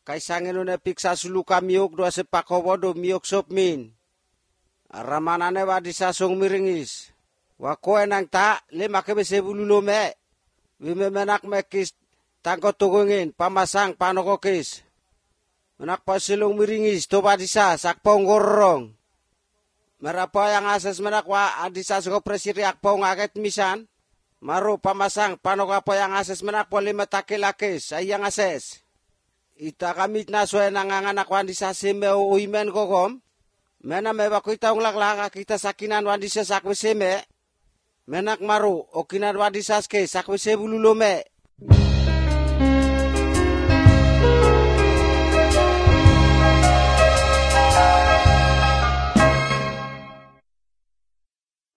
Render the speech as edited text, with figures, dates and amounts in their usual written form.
kaisangenune piksa suluka miok doa sepakowodo miok sopmin. Ramanane wadi sasong miringis. Wakoe nang ta lima kebese bululome. Wimemenak mekis tangko tugungin pamasang panokokis. Menak pasilong miringis to badisa sakpong gorong. Merapa yang ases menak wa adisa soko presiri akpong aget misan. Maru pamasang panokapa yang ases menak po lima takilakis ay yang ases. Ita kamit na soe nanganganak wandisa sime uimen kokom. Mena meba kita unglak kita sakinan wandisa sakwe sime. Menak maru okinan wandisa ske sakwe sebululome.